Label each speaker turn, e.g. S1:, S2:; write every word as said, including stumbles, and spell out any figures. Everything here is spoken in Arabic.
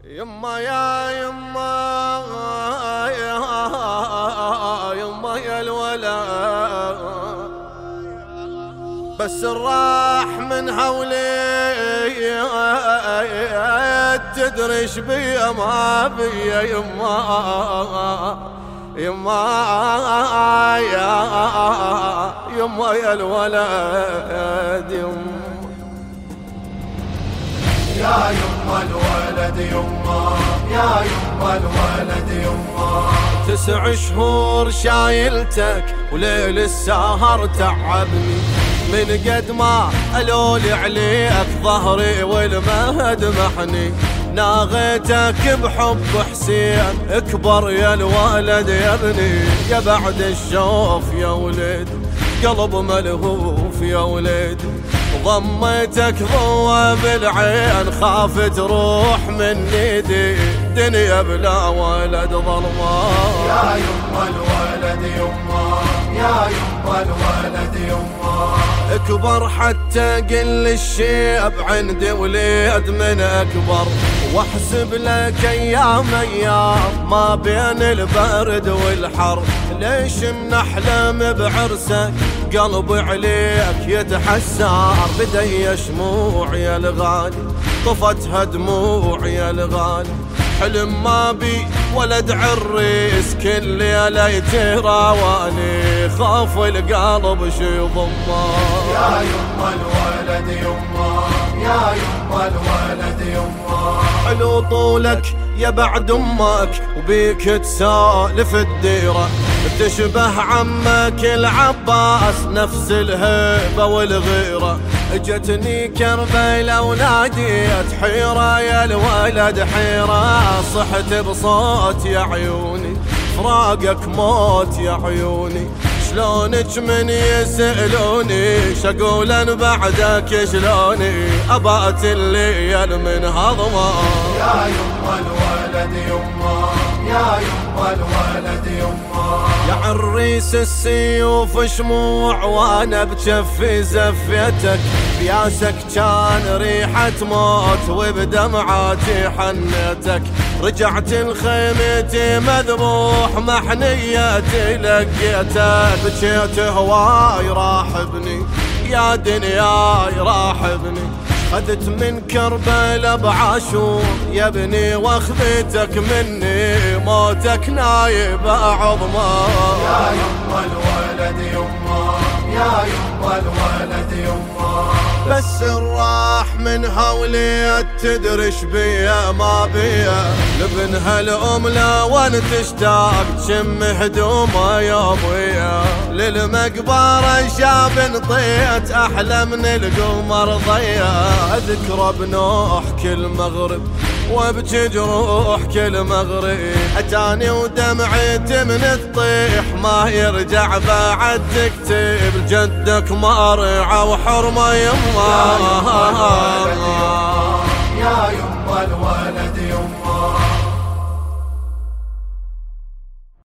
S1: يما يا يما يا يما يا الولا بس الراح من هولي تدريش بي ما بي يما يما يا يما يا الولد يما
S2: يا يما الولد يما يا يما الولد يما
S1: تسع شهور شايلتك وليل السهر تعبني من قد ما ألولي عليك ظهري والمهد محني ناغيتك بحب حسين اكبر يا الولد يا ابني يا بعد الشوف يا ولد قلب ملهوف يا ولد ضميتك ضوى بالعين خاف تروح من ايدي دنيا بلا ولد ظلمة
S2: يا يما الولد يما يا يما الولد يما
S1: اكبر حتى قل الشيب عندي وليد من اكبر واحسب لك ايام ايام ما بين البرد والحر ليش منحلم بعرسك قلبي عليك يتحسر بدي شموع يا الغالي طفتها دموع يا الغالي حلم ما بي ولد عريس كل ليلة يتراواني خاف القلب شي ضمه
S2: يا يما الولد يما يا يما الولد يما
S1: حلو طولك يا بعد امك وبيك تسالف الديره تشبه عمك العباس نفس الهيبه والغيره اجتني كربيله وناديت حيره يا الولد حيره صحت بصوت يا عيوني فراقك موت يا عيوني شلونك من يسألوني شقول ان بعدك شلوني ابات الليل من هضمه
S2: يا يما الولد يما يا يما الولد يما
S1: يا عريس السيوف شموع وانا بجفي زفيتك بياسك كان ريحة موت وبدمعاتي حنيتك رجعت لخيمتي مذبوح محنيتي لقيتك بكيت هواي راحبني يا دنياي راحبني خذت من كربلاء بعاشور يا ابني واخذتك مني موتك نايب عظمه
S2: يا يما الولد يما يا يما الولد يما
S1: بس الراح من هولي تدرش بيا ما بيا لبنها الام لا وان تشتاق تشم هدومه يا ابويا للمقبره شاب نطيت احلى من القمر ضيا اذكر بنوح كل مغرب وابكي جروح كل مغرب اتاني ودمعتي من تطيح ما يرجع بعد تكتب جدك مارعه وحرمه يما
S2: يا يما الولد يما